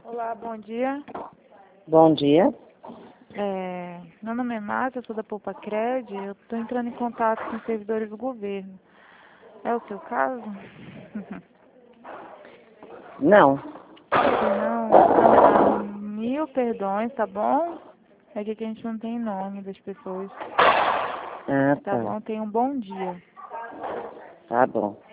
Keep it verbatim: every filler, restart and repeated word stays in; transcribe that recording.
Olá, bom dia. Bom dia. É, meu nome é Márcia, eu sou da Poupa Cred. Eu estou entrando em contato com os servidores do governo. É o seu caso? Não. Não, ah, mil perdões, tá bom? É que aqui a gente não tem nome das pessoas. Ah, Tá tá. bom? Tenha um bom dia. Tá bom.